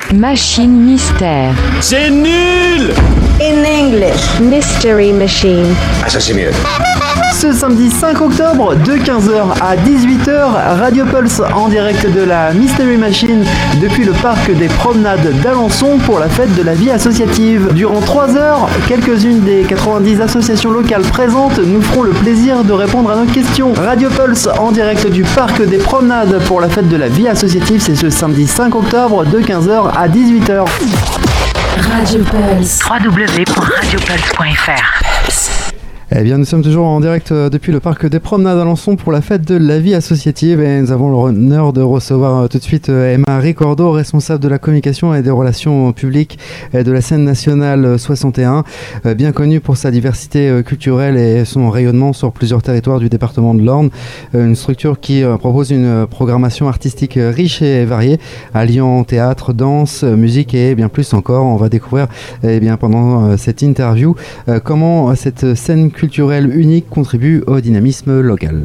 Machine mystère. C'est nul! In English. Mystery machine. Ah, ça c'est mieux. Ce samedi 5 octobre, de 15h à 18h, Radio Pulse en direct de la Mystery Machine depuis le parc des promenades d'Alençon pour la fête de la vie associative. Durant 3 heures, quelques-unes des 90 associations locales présentes nous feront le plaisir de répondre à nos questions. Radio Pulse en direct du parc des promenades pour la fête de la vie associative, c'est ce samedi 5 octobre de 15h à 18h. Radio Pulse. www.radiopulse.fr. Eh bien, nous sommes toujours en direct depuis le parc des promenades d'Alençon pour la fête de la vie associative et nous avons l'honneur de recevoir tout de suite Emma Ricordo, responsable de la communication et des relations publiques de la scène nationale 61, bien connue pour sa diversité culturelle et son rayonnement sur plusieurs territoires du département de l'Orne. Une structure qui propose une programmation artistique riche et variée, alliant théâtre, danse, musique et bien plus encore. On va découvrir pendant cette interview comment cette scène culturelle unique contribue au dynamisme local.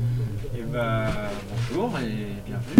Bonjour et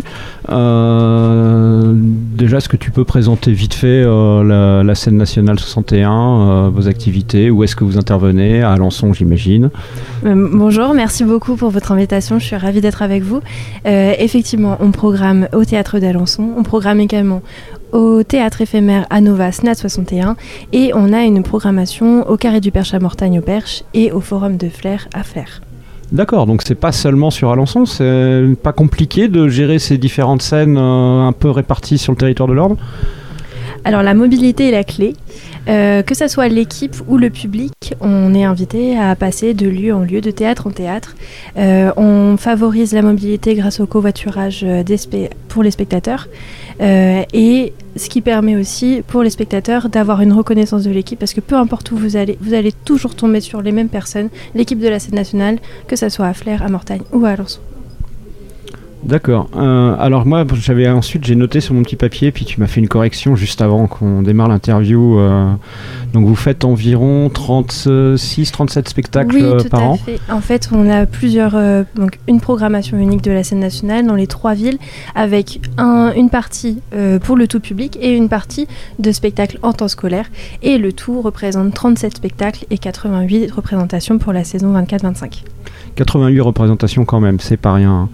bienvenue. Déjà, est-ce que tu peux présenter vite fait la scène nationale 61, vos activités, où est-ce que vous intervenez? À Alençon, j'imagine. Bonjour, merci beaucoup pour votre invitation, je suis ravie d'être avec vous. Effectivement, on programme au Théâtre d'Alençon, on programme également au Théâtre éphémère à Nova SNAT 61 et on a une programmation au Carré du Perche à Mortagne au Perche et au Forum de Flers à Flers. D'accord, donc c'est pas seulement sur Alençon, c'est pas compliqué de gérer ces différentes scènes un peu réparties sur le territoire de l'Orne? Alors la mobilité est la clé. Que ce soit l'équipe ou le public, on est invité à passer de lieu en lieu, de théâtre en théâtre. On favorise la mobilité grâce au covoiturage pour les spectateurs et ce qui permet aussi pour les spectateurs d'avoir une reconnaissance de l'équipe parce que peu importe où vous allez toujours tomber sur les mêmes personnes, l'équipe de la scène nationale, que ce soit à Flers, à Mortagne ou à Alençon. D'accord. Alors moi, j'ai noté sur mon petit papier, puis tu m'as fait une correction juste avant qu'on démarre l'interview. Donc vous faites environ 36-37 spectacles par an. Oui, tout à fait. En fait, on a donc une programmation unique de la scène nationale dans les 3 villes, avec une partie pour le tout public et une partie de spectacles en temps scolaire. Et le tout représente 37 spectacles et 88 représentations pour la saison 24-25. 88 représentations quand même, c'est pas rien.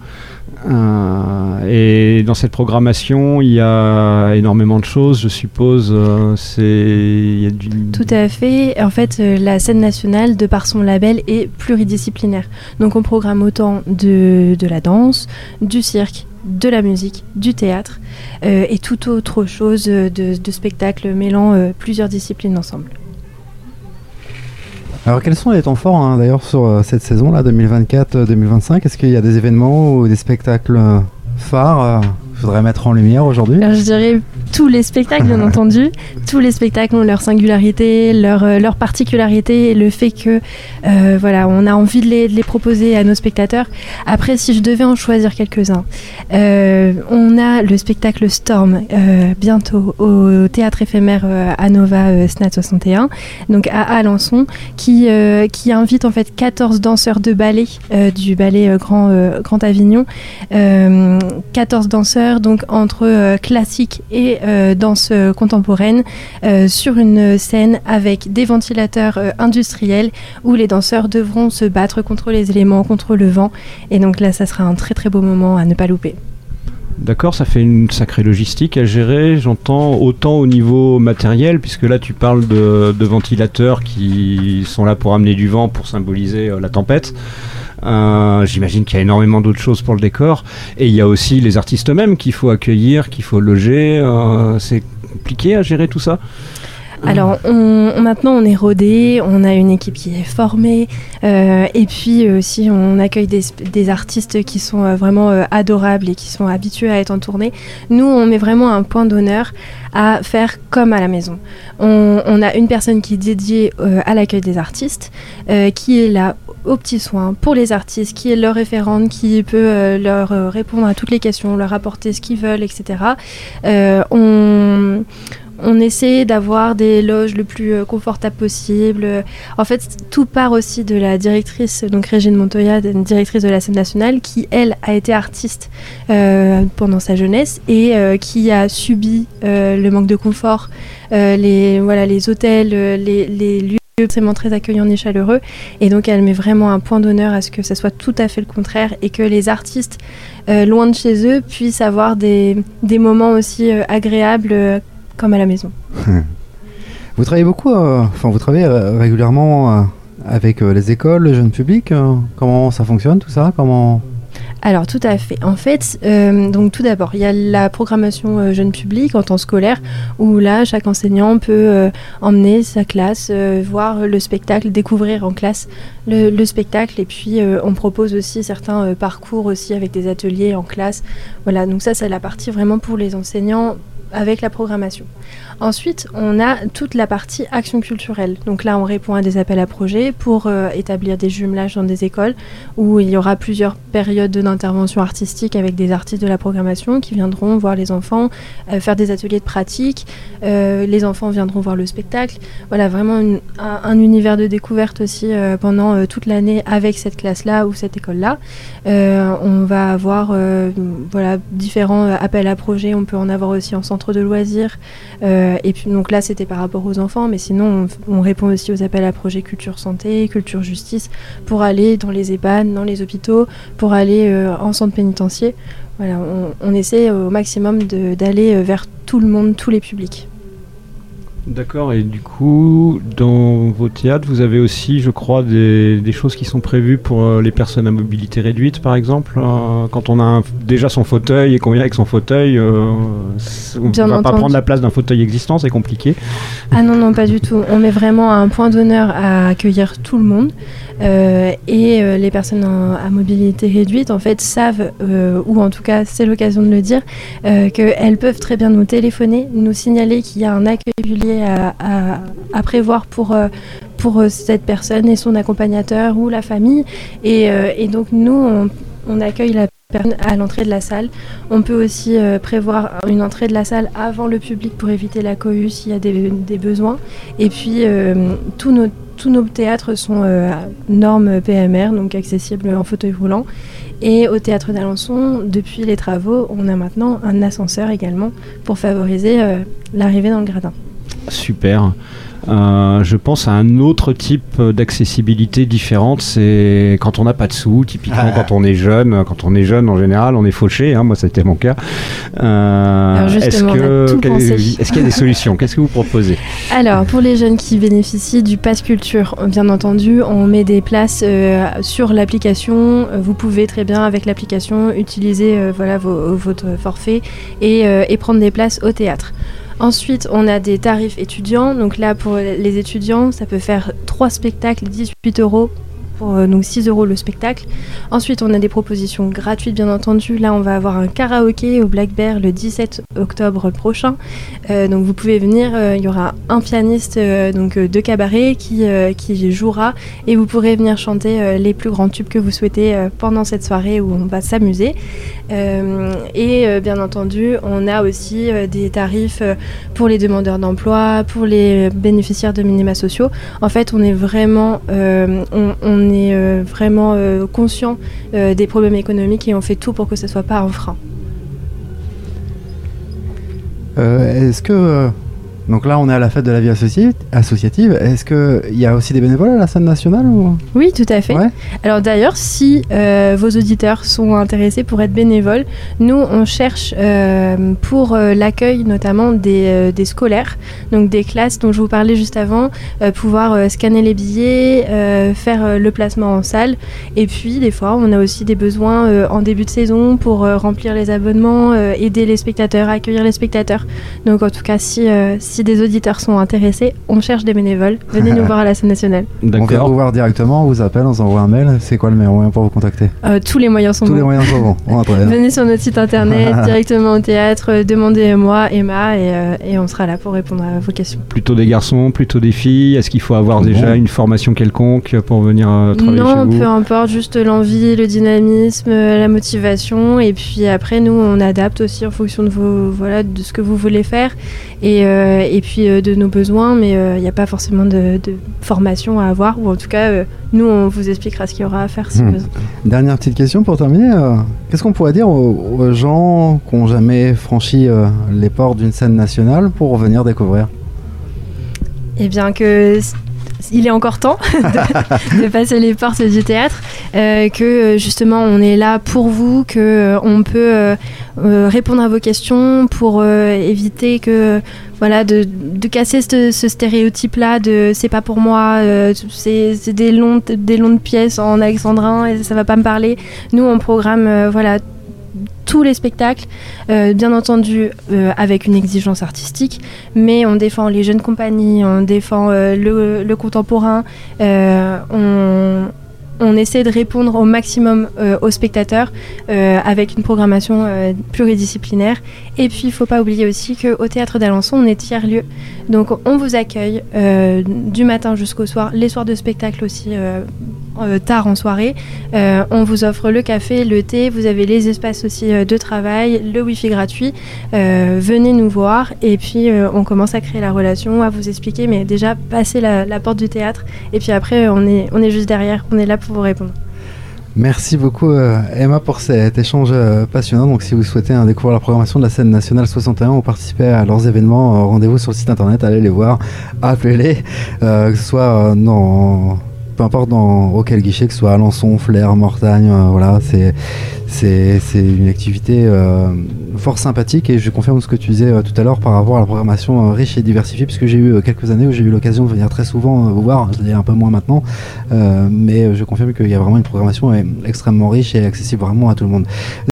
Et dans cette programmation, il y a énormément de choses, je suppose. Tout à fait. En fait, la scène nationale, de par son label, est pluridisciplinaire. Donc on programme autant de la danse, du cirque, de la musique, du théâtre et toute autre chose de spectacle mêlant plusieurs disciplines ensemble. Alors quels sont les temps forts d'ailleurs sur cette saison-là, 2024-2025? Est-ce qu'il y a des événements ou des spectacles phares qu'il faudrait mettre en lumière aujourd'hui? Alors, je dirais tous les spectacles, bien entendu. Tous les spectacles ont leur singularité, leur particularité, et le fait que on a envie de les proposer à nos spectateurs. Après, si je devais en choisir quelques-uns, on a le spectacle Storm bientôt au Théâtre éphémère à Nova SNAT 61, donc à Alençon, qui invite en fait 14 danseurs de ballet du ballet Grand Avignon, 14 danseurs donc entre classique et danse contemporaine sur une scène avec des ventilateurs industriels où les danseurs devront se battre contre les éléments, contre le vent, et donc là ça sera un très très beau moment à ne pas louper. D'accord, ça fait une sacrée logistique à gérer, j'entends, autant au niveau matériel, puisque là tu parles de ventilateurs qui sont là pour amener du vent, pour symboliser la tempête. J'imagine qu'il y a énormément d'autres choses pour le décor, et il y a aussi les artistes eux-mêmes qu'il faut accueillir, qu'il faut loger. C'est compliqué à gérer tout ça? Alors maintenant on est rodé, on a une équipe qui est formée et puis aussi on accueille des artistes qui sont vraiment adorables et qui sont habitués à être en tournée. Nous on met vraiment un point d'honneur à faire comme à la maison. On a une personne qui est dédiée à l'accueil des artistes, qui est là aux petits soins pour les artistes, qui est leur référente, qui peut leur répondre à toutes les questions, leur apporter ce qu'ils veulent, etc. On essaie d'avoir des loges le plus confortables possible. En fait, tout part aussi de la directrice, donc Régine Montoya, directrice de la scène nationale, qui, elle, a été artiste pendant sa jeunesse et qui a subi le manque de confort, les hôtels, les lieux extrêmement très accueillants et chaleureux, et donc elle met vraiment un point d'honneur à ce que ça soit tout à fait le contraire et que les artistes loin de chez eux puissent avoir des moments aussi agréables comme à la maison. Vous travaillez beaucoup, vous travaillez régulièrement avec les écoles, le jeune public. Comment ça fonctionne tout ça? Alors tout à fait. En fait, donc tout d'abord, il y a la programmation jeune public en temps scolaire où là, chaque enseignant peut emmener sa classe, voir le spectacle, découvrir en classe le spectacle, et puis on propose aussi certains parcours aussi avec des ateliers en classe. Voilà, donc ça c'est la partie vraiment pour les enseignants avec la programmation. Ensuite, on a toute la partie action culturelle. Donc là, on répond à des appels à projets pour établir des jumelages dans des écoles où il y aura plusieurs périodes d'intervention artistique avec des artistes de la programmation qui viendront voir les enfants, faire des ateliers de pratique. Les enfants viendront voir le spectacle. Voilà, vraiment un univers de découverte aussi pendant toute l'année avec cette classe-là ou cette école-là. On va avoir différents appels à projets. On peut en avoir aussi en centre de loisirs. Et puis donc là c'était par rapport aux enfants, mais sinon on répond aussi aux appels à projets culture santé, culture justice, pour aller dans les EHPAD, dans les hôpitaux, pour aller en centre pénitentiaire. Voilà, on essaie au maximum d'aller vers tout le monde, tous les publics. D'accord, et du coup, dans vos théâtres, vous avez aussi, je crois, des choses qui sont prévues pour les personnes à mobilité réduite, par exemple. Quand on a déjà son fauteuil et qu'on vient avec son fauteuil, on ne va pas prendre la place d'un fauteuil existant, c'est compliqué. Ah non, pas du tout. On met vraiment un point d'honneur à accueillir tout le monde. Et les personnes à mobilité réduite, en fait, savent, ou en tout cas, c'est l'occasion de le dire, qu'elles peuvent très bien nous téléphoner, nous signaler qu'il y a un accueil régulier à prévoir pour cette personne et son accompagnateur ou la famille. Et donc, nous, on accueille la personne à l'entrée de la salle. On peut aussi prévoir une entrée de la salle avant le public pour éviter la cohue s'il y a des besoins. Et puis, tous nos théâtres sont normes PMR, donc accessibles en fauteuil roulant. Et au théâtre d'Alençon, depuis les travaux, on a maintenant un ascenseur également pour favoriser l'arrivée dans le gradin. Super. Je pense à un autre type d'accessibilité différente, c'est quand on n'a pas de sous, typiquement quand on est jeune. Quand on est jeune, en général, on est fauché, moi ça a été mon cas. Alors justement, on a tout pensé. Est-ce qu'il y a des solutions? Qu'est-ce que vous proposez? Alors, pour les jeunes qui bénéficient du Pass Culture, bien entendu, on met des places sur l'application. Vous pouvez très bien, avec l'application, utiliser votre forfait et prendre des places au théâtre. Ensuite, on a des tarifs étudiants. Donc là, pour les étudiants, ça peut faire 3 spectacles, 18 €. Donc 6 € le spectacle. Ensuite, on a des propositions gratuites, bien entendu. Là, on va avoir un karaoké au Black Bear le 17 octobre prochain. Donc vous pouvez venir, il y aura un pianiste de cabaret qui jouera et vous pourrez venir chanter les plus grands tubes que vous souhaitez pendant cette soirée où on va s'amuser. Et bien entendu, on a aussi des tarifs pour les demandeurs d'emploi, pour les bénéficiaires de minima sociaux. En fait, on est vraiment conscient des problèmes économiques et on fait tout pour que ce ne soit pas un frein. Est-ce que... donc là, on est à la fête de la vie associative. Est-ce qu'il y a aussi des bénévoles à la scène nationale ou... Oui, tout à fait. Ouais. Alors d'ailleurs, si vos auditeurs sont intéressés pour être bénévoles, nous, on cherche pour l'accueil notamment des scolaires, donc des classes dont je vous parlais juste avant, pouvoir scanner les billets, faire le placement en salle. Et puis, des fois, on a aussi des besoins en début de saison pour remplir les abonnements, aider les spectateurs, accueillir les spectateurs. Donc en tout cas, si des auditeurs sont intéressés, on cherche des bénévoles. Venez nous voir à la scène nationale. D'accord. On vient vous voir directement, on vous appelle, on vous envoie un mail. C'est quoi le meilleur moyen pour vous contacter? Tous les moyens sont bons. Venez sur notre site internet, directement au théâtre, demandez-moi, Emma, et on sera là pour répondre à vos questions. Plutôt des garçons, plutôt des filles? Est-ce qu'il faut avoir déjà une formation quelconque pour venir travailler chez vous? Non, peu importe, juste l'envie, le dynamisme, la motivation. Et puis après, nous, on adapte aussi en fonction de ce que vous voulez faire. Et et puis de nos besoins, mais il n'y a pas forcément de formation à avoir, ou en tout cas, nous, on vous expliquera ce qu'il y aura à faire si besoin. Dernière petite question pour terminer. Qu'est-ce qu'on pourrait dire aux gens qui n'ont jamais franchi les portes d'une scène nationale pour venir découvrir ? Eh bien il est encore temps de passer les portes du théâtre, que justement on est là pour vous, que on peut répondre à vos questions pour éviter que de casser ce stéréotype là de c'est pas pour moi, c'est des longues pièces en alexandrin et ça va pas me parler. Nous on programme tous les spectacles, bien entendu avec une exigence artistique, mais on défend les jeunes compagnies, on défend le contemporain, on essaie de répondre au maximum aux spectateurs avec une programmation pluridisciplinaire. Et puis il ne faut pas oublier aussi qu'au Théâtre d'Alençon, on est tiers-lieu. Donc on vous accueille du matin jusqu'au soir, les soirs de spectacle aussi tard en soirée. On vous offre le café, le thé, vous avez les espaces aussi de travail, le wifi gratuit. Venez nous voir et puis on commence à créer la relation, à vous expliquer, mais déjà passer la porte du théâtre et puis après on est juste derrière, on est là pour vous répondre. Merci beaucoup Emma pour cet échange passionnant. Donc si vous souhaitez découvrir la programmation de la scène nationale 61 ou participer à leurs événements, rendez-vous sur le site internet, allez les voir, appelez-les, que ce soit peu importe auquel guichet, que ce soit Alençon, Flers, Mortagne, c'est une activité fort sympathique et je confirme ce que tu disais tout à l'heure par rapport à la programmation riche et diversifiée, puisque j'ai eu quelques années où j'ai eu l'occasion de venir très souvent vous voir, je l'ai un peu moins maintenant, mais je confirme qu'il y a vraiment une programmation extrêmement riche et accessible vraiment à tout le monde.